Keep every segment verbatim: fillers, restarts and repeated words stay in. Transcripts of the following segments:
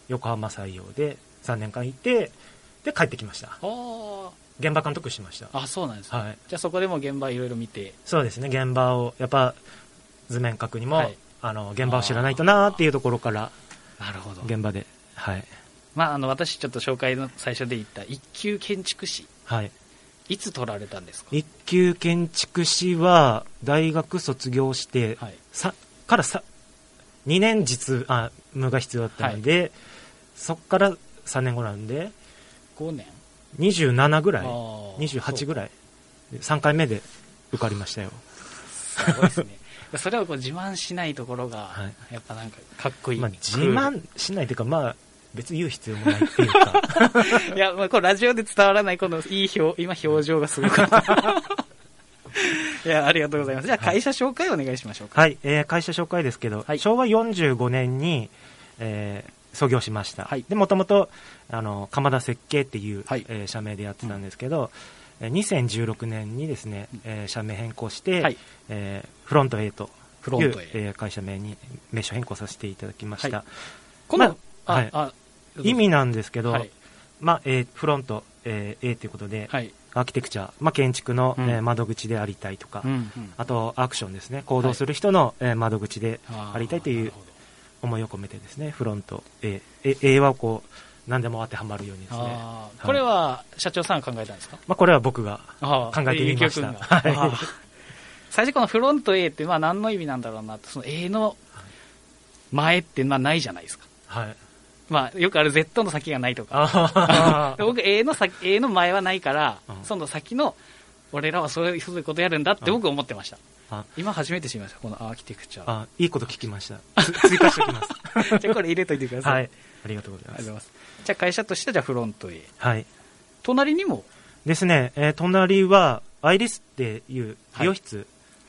横浜採用でさんねんかんいて、で帰ってきました。現場監督しました。 あ、そうなんですね。 はい、 じゃあそこでも現場いろいろ見て。 そうですね、現場をやっぱ図面描くにも、はい、あの現場を知らないとなーっていうところから、 なるほど、 現場で、はい、 まあ、あの私ちょっと紹介の最初で言った一級建築士、 はい、 いつ取られたんですか？ 一級建築士は大学卒業して、はい、さからさにねん実あ務が必要だったので、はい、そこからさんねんごなんでごねんにじゅうななぐらいにじゅうはちぐらいさんかいめで受かりましたよ。 すごいですね。それをこう自慢しないところがやっぱなんかかっこいい、 まあ、自慢しないというか、まあ別に言う必要もないっていうかいや、まあ、これラジオで伝わらないこのいい表今表情がすごかったいや、ありがとうございます。じゃあ会社紹介お願いしましょうか。 はい、えー、会社紹介ですけど、はい、しょうわよんじゅうごねんに、えー、創業しました。はい、でもともとあの鎌田設計っていう、はい、えー、社名でやってたんですけど、うん、にせんじゅうろくねんにですね、えー、社名変更して、はい、えー、フロント A という、えー、会社名に名称変更させていただきました。はい、 この、 まあはい、 あ意味なんですけど、 はい、 まあえー、フロント、えー、A ということで、はい、アーキテクチャ、まあ、建築の、うん、えー、窓口でありたいとか、うんうん、あとアクションですね、行動する人の、はい、えー、窓口でありたいという思いを込めてですね、フロント A、A はこう何でも当てはまるようにですね。 はい、これは社長さんが考えたんですか？ まあ、これは僕が考えてみました。はい、 最初このフロント A ってまあ何の意味なんだろうなって、その A の前ってまあないじゃないですか。はい、まあ、よくある Z の先がないとか僕 A の先 A の前はないから、うん、その先の俺らはそういう、そういうことやるんだって僕は思ってました。あ、今初めて知りました、このアーキテクチャ。 あ、いいこと聞きました。追加しておきますじゃあこれ入れといてください。 はい、ありがとうございます。ありがとうございます。 じゃあ会社としてはじゃあフロント A、 はい、 隣にもですね、えー、隣はアイリスっていう美容室、はい、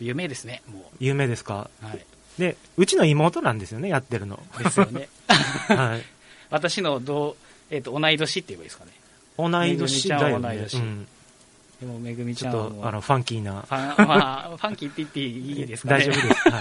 有名ですね。もう有名ですか？はい、でうちの妹なんですよね、やってるのですよねはい、私の同、えー、と同い年って言えばいいですかね。 同い年だよね。 めぐみちゃんは同い年、うん、でもめぐみちゃんはちょっとあのファンキーなファン、まあ、ファンキーって言っていいですかね。 大丈夫です、はい、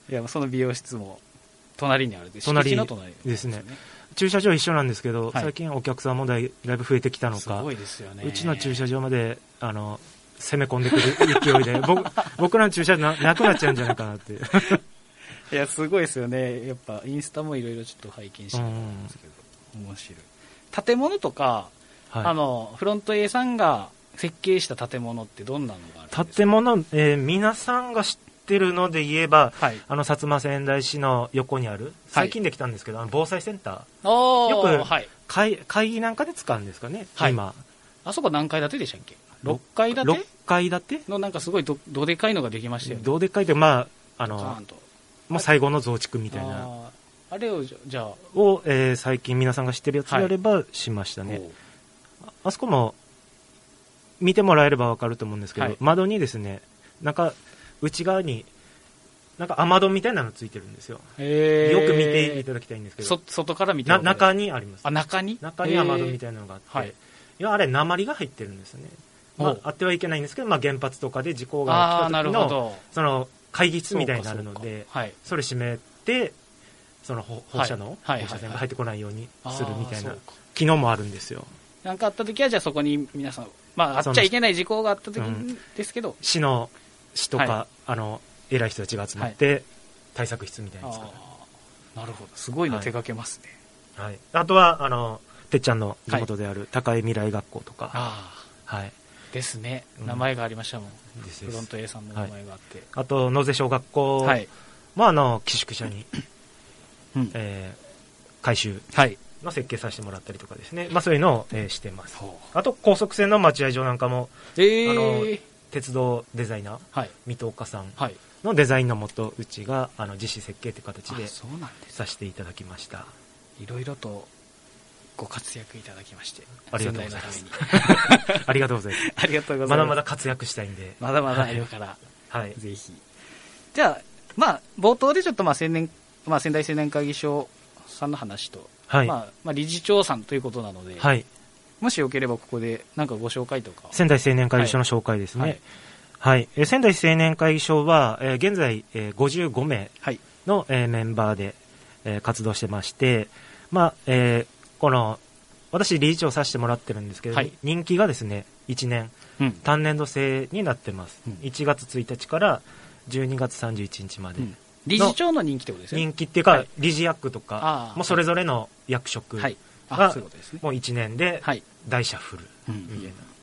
いや、その美容室も隣にあるで、 隣敷地の隣ですね。駐車場一緒なんですけど、はい、最近お客さんもだいだいぶ増えてきたのか、すごいですよね。 うちの駐車場まであの攻め込んでくる勢いで僕, 僕らの駐車場 な, なくなっちゃうんじゃないかなっていや、すごいですよね。やっぱインスタもいろいろちょっと拝見してるんですけど、うん、面白い。建物とか、はい、あのフロント A さんが設計した建物ってどんなのがあるんですか？建物、えー、皆さんが知ってるので言えば、はい、あの薩摩川内市の横にある最近できたんですけど、はい、あの防災センター、よく、はい、会, 会議なんかで使うんですかね、はい、今あそこ何階建てでしたっけ？ろっかい建てろっかい建てのなんかすごい ど, どでかいのができましたよね。 どでかいって、まああのもう最後の増築みたいなあ, あれをじゃあを、えー、最近皆さんが知ってるやつであればしましたね、はい、あ, あそこも見てもらえれば分かると思うんですけど、はい、窓にですね、なんか内側になんか雨戸みたいなのついてるんですよ。へー、よく見ていただきたいんですけど、 外から見てな中にあります。 あ、中に中に雨戸みたいなのがあって、はい、いやあれ鉛が入ってるんですよね。まあ、あってはいけないんですけど、まあ、原発とかで事故が起きた時のその会議室みたいになるので、 そ, はい、それ閉めてその放射能、はい、放射線が入ってこないようにするみたいな機能もあるんですよ。 なんかあった時はじゃあそこに皆さん、まあ、あっちゃいけない事故があった時ですけど、うん、 市の市とか、はい、あの偉い人たちが集まって対策室みたいなのを作る。 あ、なるほど、すごいの手掛けますね。 はいはい、あとはあのてっちゃんの地元である高江未来学校とか、 あ、はい、ですね、名前がありましたもん、うん、フロント A さんの名前があって、はい、 あと野瀬小学校も、はい、あの寄宿舎に、うん、えー、改修の設計させてもらったりとかですね、まあ、そういうのを、えー、してます。あと高速船の待合所なんかも、えー、あの鉄道デザイナー、はい、水戸岡さんのデザインのもと、うちがあの実施設計という形でさせていただきました。 いろいろとご活躍いただきまして、 ありがとうございますありがとうございますありがとうございます。 まだまだ活躍したいんで、 まだまだあるから、 はい、 ぜひ。じゃあ、まあ、冒頭でちょっとまあ青年、まあ、仙台青年会議所さんの話と、はい、まあまあ、理事長さんということなので、はい、もしよければここで何かご紹介とか。 仙台青年会議所の紹介ですね、はいはい、え仙台青年会議所は、えー、現在、えー、ごじゅうごめいの、はい、えー、メンバーで、えー、活動してまして、 まあ、えー、この、私理事長させてもらってるんですけど、はい、任期がですね、いちねん、うん、単年度制になってます。うん、いちがつついたちからじゅうにがつさんじゅういちにちまで、うん。 理事長の任期ってことですね。 任期っていうか、はい、理事役とか、もうそれぞれの役職が、もういちねんで大シャッフルみたいな